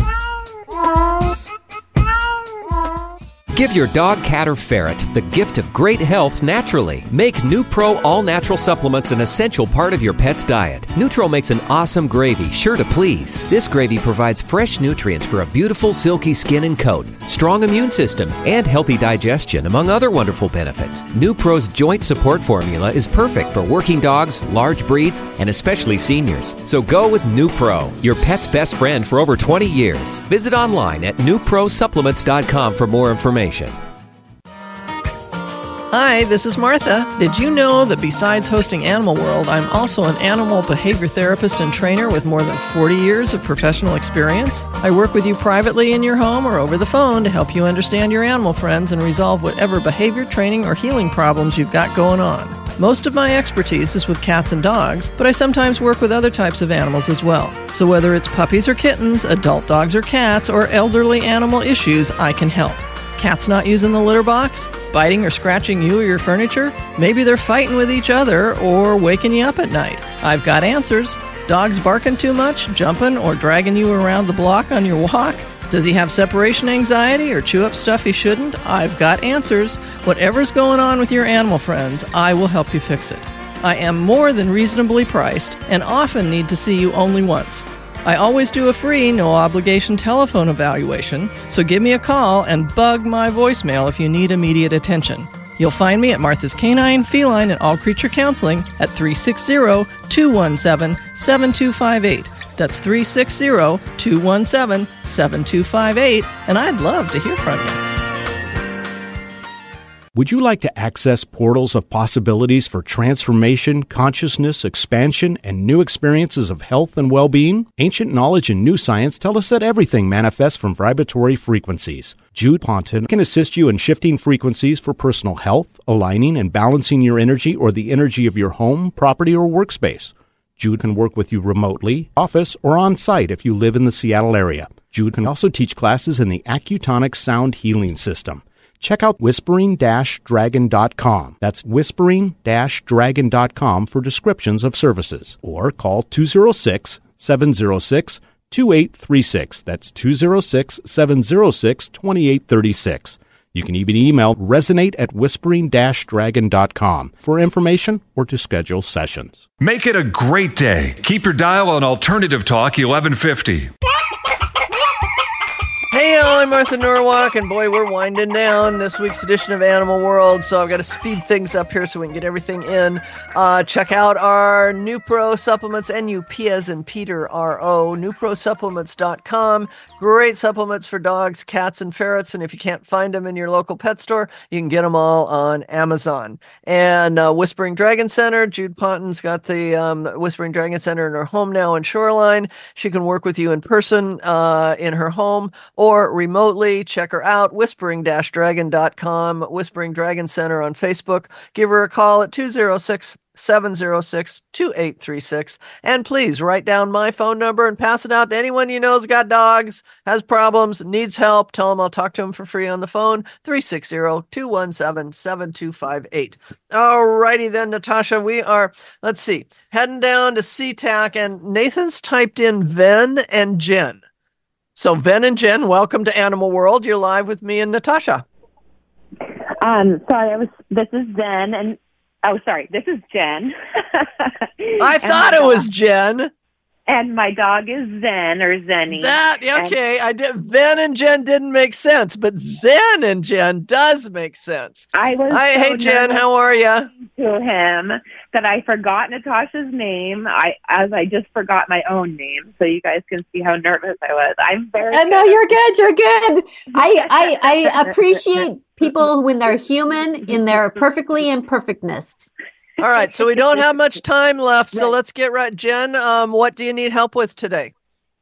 I: Give your dog, cat, or ferret the gift of great health naturally. Make NuPro all-natural supplements an essential part of your pet's diet. Nutro makes an awesome gravy, sure to please. This gravy provides fresh nutrients for a beautiful, silky skin and coat, strong immune system, and healthy digestion, among other wonderful benefits. NuPro's joint support formula is perfect for working dogs, large breeds, and especially seniors. So go with NuPro, your pet's best friend for over twenty years. Visit online at new pro supplements dot com for more information.
A: Hi, this is Martha. Did you know that besides hosting Animal World, I'm also an animal behavior therapist and trainer with more than forty years of professional experience? I work with you privately in your home or over the phone to help you understand your animal friends and resolve whatever behavior, training, or healing problems you've got going on. Most of my expertise is with cats and dogs, but I sometimes work with other types of animals as well. So whether it's puppies or kittens, adult dogs or cats, or elderly animal issues, I can help. Cats not using the litter box? Biting or scratching you or your furniture? Maybe they're fighting with each other or waking you up at night. I've got answers. Dogs barking too much, jumping, or dragging you around the block on your walk? Does he have separation anxiety or chew up stuff he shouldn't? I've got answers. Whatever's going on with your animal friends, I will help you fix it. I am more than reasonably priced and often need to see you only once. I always do a free, no-obligation telephone evaluation, so give me a call and bug my voicemail if you need immediate attention. You'll find me at Martha's Canine, Feline, and All Creature Counseling at three six zero, two one seven, seven two five eight. That's three six zero, two one seven, seven two five eight, and I'd love to hear from you.
J: Would you like to access portals of possibilities for transformation, consciousness, expansion, and new experiences of health and well-being? Ancient knowledge and new science tell us that everything manifests from vibratory frequencies. Jude Ponton can assist you in shifting frequencies for personal health, aligning and balancing your energy or the energy of your home, property, or workspace. Jude can work with you remotely, office, or on-site if you live in the Seattle area. Jude can also teach classes in the Accutonic Sound Healing System. Check out whispering dash dragon dot com. That's whispering dash dragon dot com for descriptions of services. Or call two oh six, seven oh six, two eight three six. That's two oh six, seven oh six, two eight three six. You can even email resonate at whispering dash dragon dot com for information or to schedule sessions.
G: Make it a great day. Keep your dial on Alternative Talk eleven fifty.
A: Hey, y'all, I'm Martha Norwalk, and boy, we're winding down this week's edition of Animal World, so I've got to speed things up here so we can get everything in. Uh, check out our Nupro supplements, N U P as in Peter, R O, nupro supplements dot com. Great supplements for dogs, cats, and ferrets, and if you can't find them in your local pet store, you can get them all on Amazon. And uh, Whispering Dragon Center, Jude Ponton's got the um, Whispering Dragon Center in her home now in Shoreline. She can work with you in person uh, in her home, or remotely. Check her out, whispering dash dragon dot com, Whispering Dragon Center on Facebook. Give her a call at two oh six, seven oh six, two eight three six. And please write down my phone number and pass it out to anyone you know's got dogs, has problems, needs help. Tell them I'll talk to them for free on the phone, three six zero, two one seven, seven two five eight. All righty then, Natasha, we are, let's see, heading down to SeaTac, and Nathan's typed in Ven and Jen. So Ven and Jen, welcome to Animal World. You're live with me and Natasha.
K: Um, sorry, I was. This is Zen, and oh, sorry, this is Jen.
A: I thought it was Jen.
K: And my dog is Zen or Zenny.
A: That okay? And I did. Ven and Jen didn't make sense, but Zen and Jen does make sense.
K: I was.
A: Hi,
K: so
A: hey Jen, how are you?
K: To him that I forgot Natasha's name. I as I just forgot my own name, so you guys can see how nervous I was. I'm very.
C: Uh, no, you're good. You're good. I I I appreciate people when they're human in their perfectly imperfectness.
A: All right, so we don't have much time left, so let's get right. Jen, um, what do you need help with today?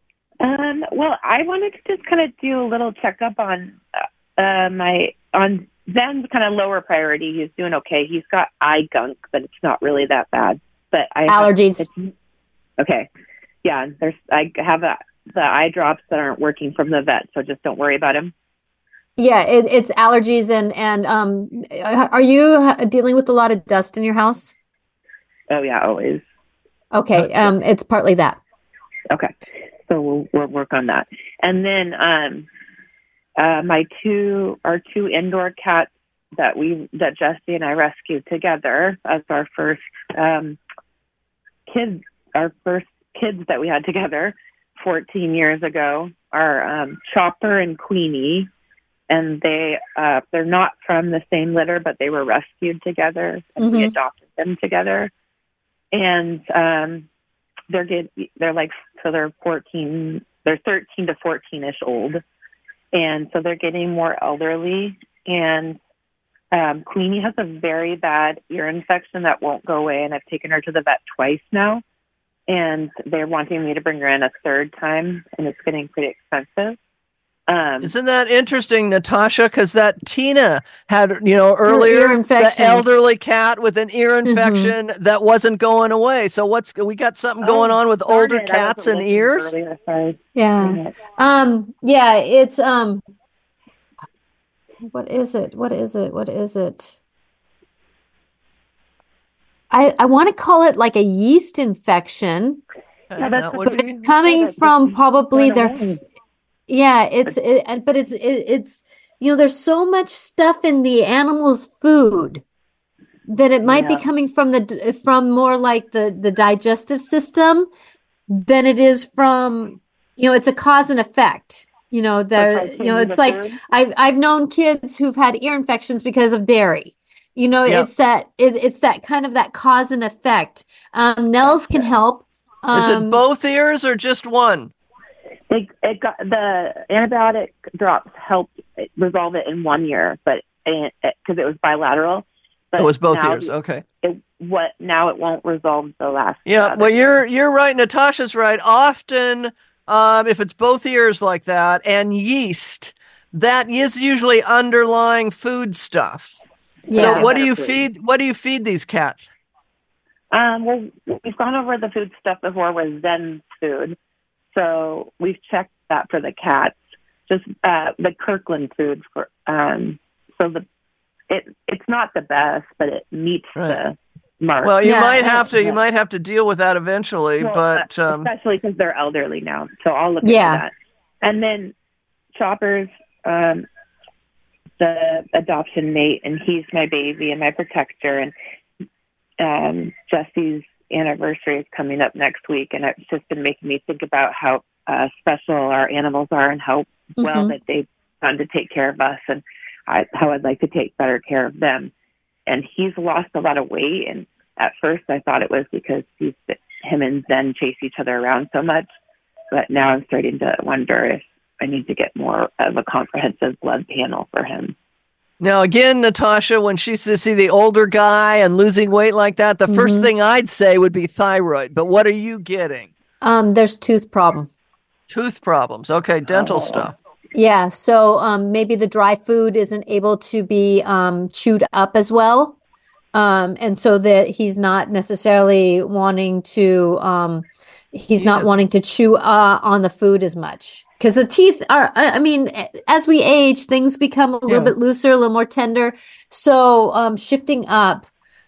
K: Um, well, I wanted to just kind of do a little checkup on uh, my on Zen's kind of lower priority. He's doing okay. He's got eye gunk, but it's not really that bad. But I
C: allergies.
K: Have, okay, yeah. There's I have a, the eye drops that aren't working from the vet, so just don't worry about him.
C: Yeah, it, it's allergies, and and um, are you dealing with a lot of dust in your house?
K: Oh yeah, always.
C: Okay, um, it's partly that.
K: Okay, so we'll we'll work on that, and then um, uh, my two our two indoor cats that we that Jesse and I rescued together as our first um kids, our first kids that we had together fourteen years ago are um, Chopper and Queenie. And they, uh, they're not from the same litter, but they were rescued together, and mm-hmm. we adopted them together. And um, they're get, they're like, so they're fourteen, they're thirteen to fourteen-ish old. And so they're getting more elderly. And um, Queenie has a very bad ear infection that won't go away. And I've taken her to the vet twice now. And they're wanting me to bring her in a third time, and it's getting pretty expensive. Um,
A: Isn't that interesting, Natasha? Because that Tina had, you know, earlier the elderly cat with an ear infection mm-hmm. that wasn't going away. So what's we got something going oh, on with older it. cats and ears?
C: Yeah, um, yeah, it's um, what is it? What is it? What is it? I I want to call it like a yeast infection,
K: yeah, that's
C: but it's coming from probably their. Yeah, it's it, but it's it, it's you know there's so much stuff in the animal's food that it might yeah. be coming from the from more like the the digestive system than it is from you know it's a cause and effect. You know there you know it's like food. I've I've known kids who've had ear infections because of dairy. You know yep. it's that it, it's that kind of that cause and effect. Um, Nels can help. Um,
A: is it both ears or just one?
K: It, it got the antibiotic drops helped resolve it in one year, but because it, it was bilateral. But
A: it was both ears. Okay.
K: It, what now? It won't resolve the last.
A: Yeah. Well, you're you're right. Natasha's right. Often, um, if it's both ears like that and yeast, that is usually underlying food stuff. Yeah. So what do you feed? What do you feed these cats?
K: Um. Well, we've gone over the food stuff before with Zen food. So we've checked that for the cats, just uh, the Kirkland food for. Um, so the it it's not the best, but it meets right. the mark.
A: Well, you yeah, might have to you might have to deal with that eventually, well, but
K: uh,
A: um,
K: especially because they're elderly now. So I'll look
C: yeah.
K: into that. And then Choppers, um, the adoption mate, and he's my baby and my protector. And um, Jesse's anniversary is coming up next week, and it's just been making me think about how uh, special our animals are and how mm-hmm. well that they've done to take care of us, and I, how I'd like to take better care of them. And he's lost a lot of weight, and at first I thought it was because he's, him and Zen chase each other around so much, but now I'm starting to wonder if I need to get more of a comprehensive blood panel for him.
A: Now, again, Natasha, when she's to see the older guy and losing weight like that, the mm-hmm. first thing I'd say would be thyroid. But what are you getting?
C: Um, there's tooth problem.
A: Tooth problems. Okay, dental oh. stuff.
C: Yeah, so um, maybe the dry food isn't able to be um, chewed up as well. Um, and so that he's not necessarily wanting to, um, he's yeah. not wanting to chew uh, on the food as much. Because the teeth are, I mean, as we age, things become a little yeah. bit looser, a little more tender. So um, shifting up,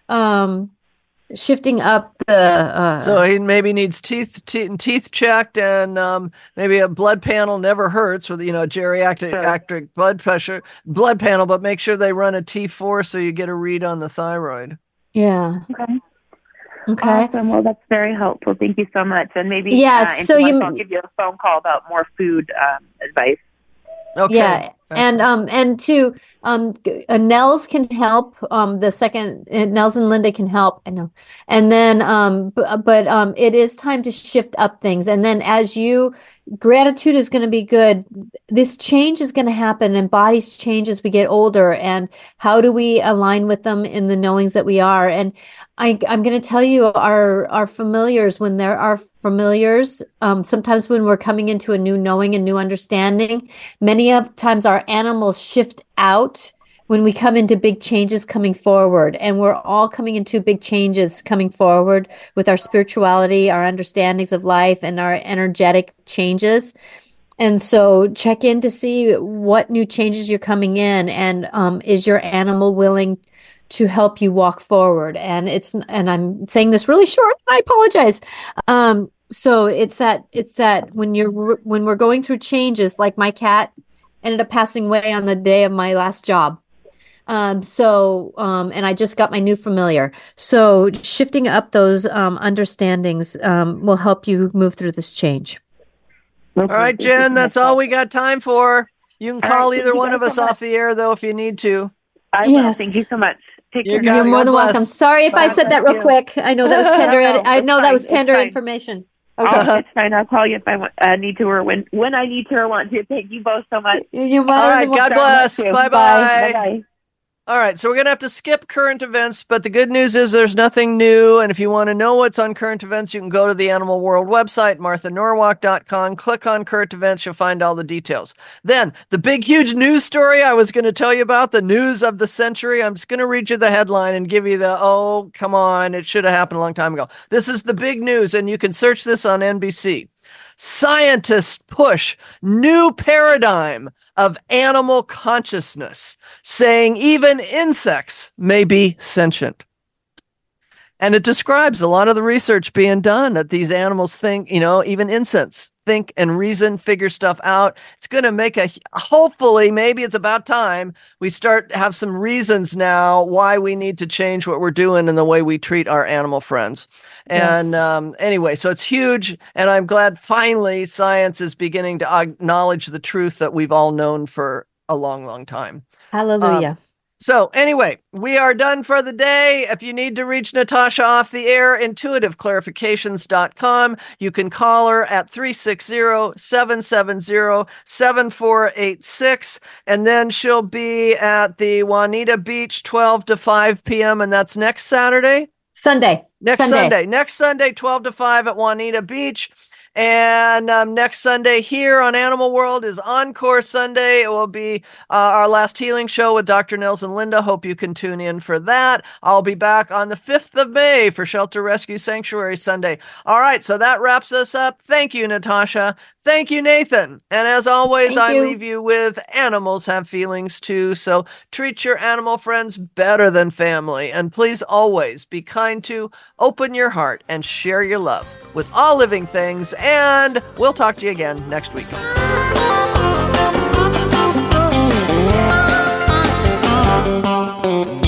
C: um, shifting up the. Uh,
A: so he maybe needs teeth te- teeth checked, and um, maybe a blood panel never hurts with, you know, geriatric sure. blood pressure blood panel, but make sure they run a T four so you get a read on the thyroid.
C: Yeah.
K: Okay.
C: Okay.
K: Awesome. Well, that's very helpful. Thank you so much. And maybe
C: yeah,
K: uh,
C: so you,
K: I'll give you a phone call about more food um, advice.
A: Okay.
C: Yeah, and um and two um uh, Nels can help. Um, the second uh, Nels and Linda can help. I know, and then um b- but um it is time to shift up things. And then as you gratitude is going to be good. This change is going to happen, and bodies change as we get older. And how do we align with them in the knowings that we are? And I, I'm going to tell you, our our familiars, when there are familiars, um, sometimes when we're coming into a new knowing and new understanding, many of times our animals shift out when we come into big changes coming forward. And we're all coming into big changes coming forward with our spirituality, our understandings of life, and our energetic changes. And so check in to see what new changes you're coming in, and um, is your animal willing to help you walk forward? And it's, and I'm saying this really short, I apologize. Um, so it's that, it's that when you're, when we're going through changes, like my cat ended up passing away on the day of my last job. Um, so, um, and I just got my new familiar. So shifting up those um, understandings um, will help you move through this change.
A: All right, Jen, that's all we got time for. You can call either one of us off the air, though, if you need to.
K: I will. Yes. Thank you so much. Take
A: You're,
K: care.
C: You're more
A: God
C: than
A: bless.
C: welcome. Sorry if
K: Bye.
C: I said that real
K: you.
C: quick. I know that was tender.
K: no, no,
C: I know
K: fine.
C: that was tender
K: It's
C: information.
K: Oh,
C: Okay.
K: it's fine. I'll call you if I want, uh, need to, or when when I need to or want to. Thank you both so much.
C: You're more
A: All
C: than
A: right,
C: welcome.
A: God bless. Bye-bye.
K: Bye bye.
A: All right, so we're going to have to skip current events, but the good news is there's nothing new. And if you want to know what's on current events, you can go to the Animal World website, martha norwalk dot com, click on current events, you'll find all the details. Then, the big, huge news story I was going to tell you about, the news of the century. I'm just going to read you the headline and give you the, oh, come on, it should have happened a long time ago. This is the big news, and you can search this on N B C. Scientists push new paradigm of animal consciousness, saying even insects may be sentient. And it describes a lot of the research being done that these animals think, you know, even insects think and reason, figure stuff out. It's going to make a, hopefully, maybe it's about time we start have some reasons now why we need to change what we're doing and the way we treat our animal friends. And
C: Yes.
A: um, anyway, so it's huge. And I'm glad finally science is beginning to acknowledge the truth that we've all known for a long, long time.
C: Hallelujah.
A: Um, So anyway, we are done for the day. If you need to reach Natasha off the air, intuitive clarifications dot com. You can call her at three six zero, seven seven zero, seven four eight six. And then she'll be at the Juanita Beach twelve to five p.m. And that's next Saturday?
C: Sunday.
A: Next
C: Sunday.
A: Sunday. Next Sunday, twelve to five at Juanita Beach. And um, next Sunday here on Animal World is Encore Sunday. It will be uh, our last healing show with Doctor Nels and Linda. Hope you can tune in for that. I'll be back on the fifth of May for Shelter Rescue Sanctuary Sunday. All right, so that wraps us up. Thank you, Natasha. Thank you, Nathan. And as always,
C: Thank
A: I
C: you.
A: leave you with animals have feelings too. So treat your animal friends better than family. And please always be kind to, open your heart, and share your love with all living things. And we'll talk to you again next week.
L: Bye.